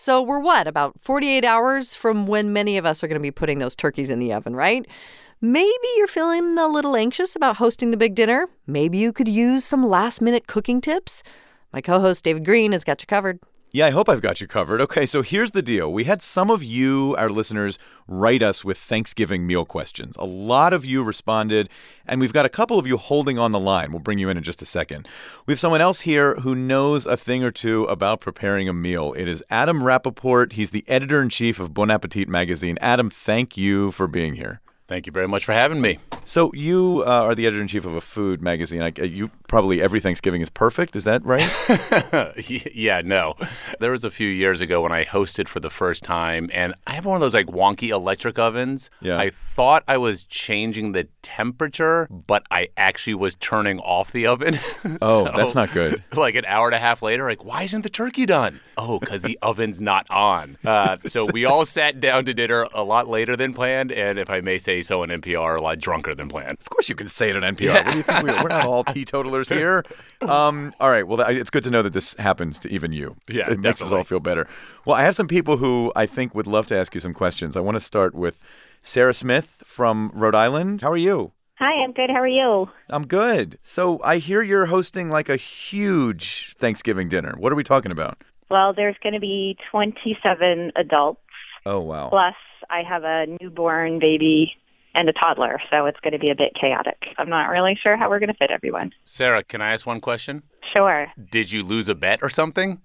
So we're about 48 hours from when many of us are going to be putting those turkeys in the oven, right? Maybe you're feeling a little anxious about hosting the big dinner. Maybe you could use some last-minute cooking tips. My co-host David Greene has got you covered. Yeah, I hope I've got you covered. Okay, so here's the deal. We had some of you, our listeners, write us with Thanksgiving meal questions. A lot of you responded, and we've got a couple of you holding on the line. We'll bring you in just a second. We have someone else here who knows a thing or two about preparing a meal. It is Adam Rapoport. He's the editor-in-chief of Bon Appetit magazine. Adam, thank you for being here. Thank you very much for having me. So you are the editor-in-chief of a food magazine. You probably every Thanksgiving is perfect. Is that right? Yeah, no. There was a few years ago when I hosted for the first time, and I have one of those wonky electric ovens. Yeah. I thought I was changing the temperature, but I actually was turning off the oven. Oh, So, that's not good. An hour and a half later, why isn't the turkey done? Oh, because the oven's not on. So we all sat down to dinner a lot later than planned, and if I may say so on NPR, a lot drunker than planned. Of course you can say it on NPR. What do you think? We're not all teetotalers here. All right. Well, it's good to know that this happens to even you. Yeah, it makes us all feel better. Well, I have some people who I think would love to ask you some questions. I want to start with Sarah Smith from Rhode Island. How are you? Hi, I'm good. How are you? I'm good. So I hear you're hosting a huge Thanksgiving dinner. What are we talking about? Well, there's going to be 27 adults. Oh, wow. Plus, I have a newborn baby and a toddler, so it's going to be a bit chaotic. I'm not really sure how we're going to fit everyone. Sarah, can I ask one question? Sure. Did you lose a bet or something?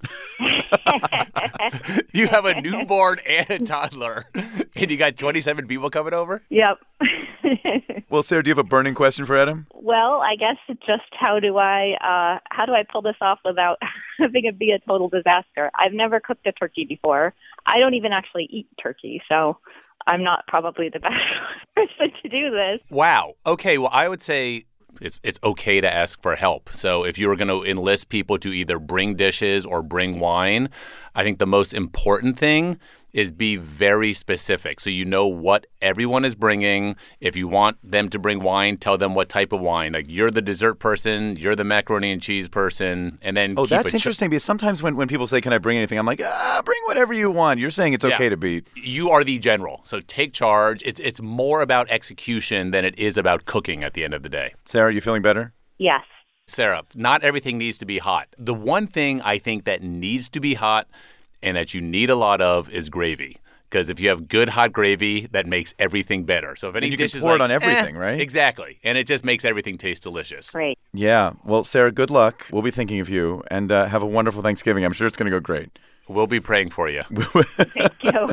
You have a newborn and a toddler, and you got 27 people coming over? Yep. Well, Sarah, do you have a burning question for Adam? Well, I guess it's just how do I pull this off without having it be a total disaster? I've never cooked a turkey before. I don't even actually eat turkey, so I'm not probably the best person to do this. Wow. Okay, well, I would say it's okay to ask for help. So if you were going to enlist people to either bring dishes or bring wine, I think the most important thing is be very specific. So you know what everyone is bringing. If you want them to bring wine, tell them what type of wine. You're the dessert person, you're the macaroni and cheese person, and then keep that's interesting because sometimes when people say, can I bring anything? I'm like, bring whatever you want. You're saying it's okay to be. You are the general, so take charge. It's more about execution than it is about cooking at the end of the day. Sarah, you feeling better? Yes. Sarah, not everything needs to be hot. The one thing I think that needs to be hot and that you need a lot of is gravy. Because if you have good hot gravy, that makes everything better. So if any you dish can is pour it on everything, right? Exactly. And it just makes everything taste delicious. Great. Yeah. Well, Sarah, good luck. We'll be thinking of you. And have a wonderful Thanksgiving. I'm sure it's going to go great. We'll be praying for you. Thank you.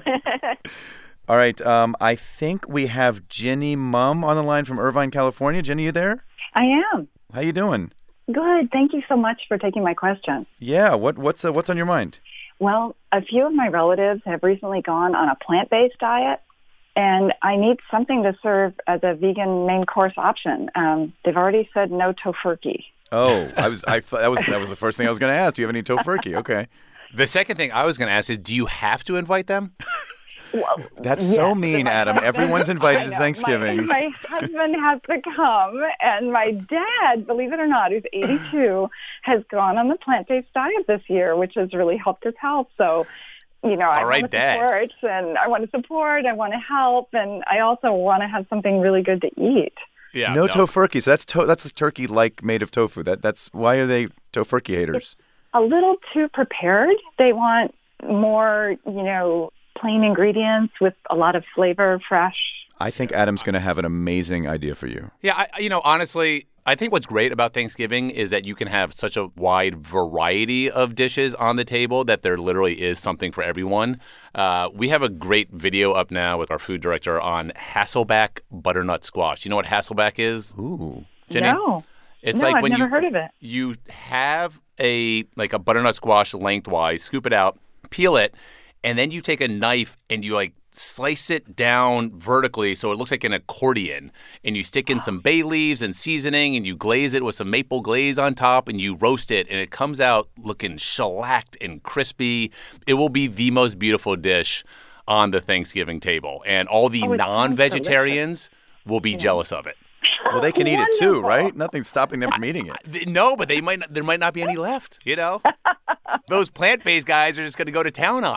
All right. I think we have Ginny Mum on the line from Irvine, California. Ginny, you there? I am. How you doing? Good. Thank you so much for taking my question. Yeah. What's on your mind? Well, a few of my relatives have recently gone on a plant-based diet, and I need something to serve as a vegan main course option. They've already said no tofurkey. Oh, I thought that was the first thing I was going to ask. Do you have any tofurkey? Okay. The second thing I was going to ask is, do you have to invite them? Well, That's so mean, Adam. Everyone's invited to Thanksgiving. My husband has to come, and my dad, believe it or not, who's 82, has gone on the plant-based diet this year, which has really helped his health. So, I want to support, I want to help, and I also want to have something really good to eat. Yeah. No tofurkey. So that's a turkey made of tofu. That's why are they tofurkey haters? It's a little too prepared. They want more, plain ingredients with a lot of flavor, fresh. I think Adam's going to have an amazing idea for you. Yeah, honestly, I think what's great about Thanksgiving is that you can have such a wide variety of dishes on the table that there literally is something for everyone. We have a great video up now with our food director on Hasselback butternut squash. You know what Hasselback is? Ooh. Jenny? No. It's I've when never heard of it. You have a butternut squash lengthwise, scoop it out, peel it, and then you take a knife and you slice it down vertically so it looks like an accordion, and you stick in some bay leaves and seasoning, and you glaze it with some maple glaze on top, and you roast it, and it comes out looking shellacked and crispy. It will be the most beautiful dish on the Thanksgiving table, and all the non-vegetarians will be jealous of it. Well, they can eat it too, right? Nothing's stopping them from eating it. No, but there might not be any left, Those plant-based guys are just going to go to town on it.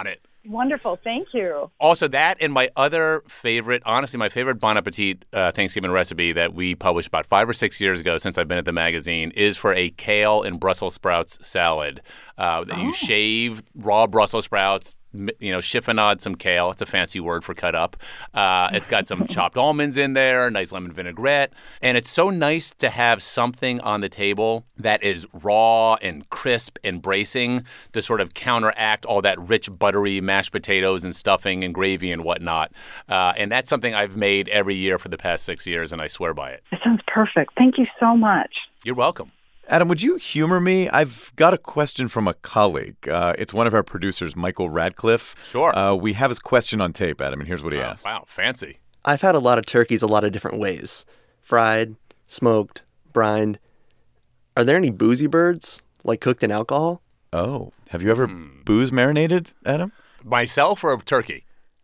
Wonderful. Thank you. Also that and my other favorite, honestly, my favorite Bon Appetit Thanksgiving recipe that we published about 5 or 6 years ago since I've been at the magazine is for a kale and Brussels sprouts salad. That you shave raw Brussels sprouts, chiffonade some kale. It's a fancy word for cut up. It's got some chopped almonds in there, nice lemon vinaigrette. And it's so nice to have something on the table that is raw and crisp and bracing to sort of counteract all that rich, buttery mashed potatoes and stuffing and gravy and whatnot. And that's something I've made every year for the past 6 years, and I swear by it. It sounds perfect. Thank you so much. You're welcome. Adam, would you humor me? I've got a question from a colleague. It's one of our producers, Michael Radcliffe. Sure. We have his question on tape, Adam, and here's what he asked. Wow, fancy. I've had a lot of turkeys a lot of different ways. Fried, smoked, brined. Are there any boozy birds, like cooked in alcohol? Oh, have you ever booze marinated, Adam? Myself or a turkey?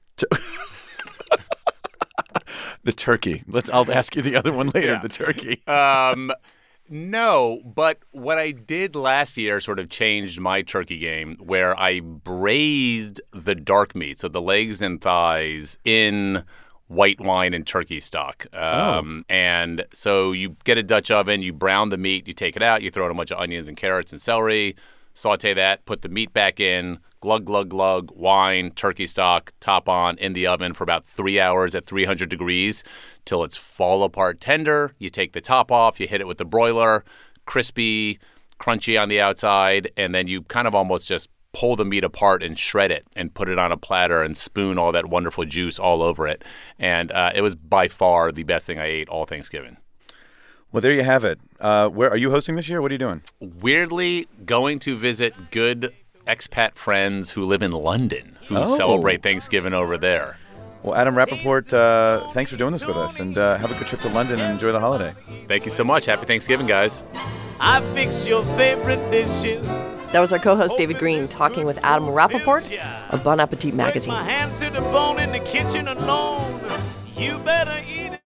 The turkey. I'll ask you the other one later, the turkey. No, but what I did last year sort of changed my turkey game, where I braised the dark meat, so the legs and thighs, in white wine and turkey stock. And so you get a Dutch oven, you brown the meat, you take it out, you throw in a bunch of onions and carrots and celery, saute that, put the meat back in, glug, glug, glug, wine, turkey stock, top on, in the oven for about 3 hours at 300 degrees till it's fall apart tender. You take the top off, you hit it with the broiler, crispy, crunchy on the outside, and then you kind of almost just pull the meat apart and shred it and put it on a platter and spoon all that wonderful juice all over it. And it was by far the best thing I ate all Thanksgiving. Well, there you have it. Where are you hosting this year? What are you doing? Weirdly, going to visit good expat friends who live in London who celebrate Thanksgiving over there. Well, Adam Rappaport, thanks for doing this with us, and have a good trip to London and enjoy the holiday. Thank you so much. Happy Thanksgiving, guys. I fix your favorite dishes. That was our co-host David Green talking with Adam Rappaport of Bon Appetit magazine. My hands to the bone in the kitchen alone. You better eat.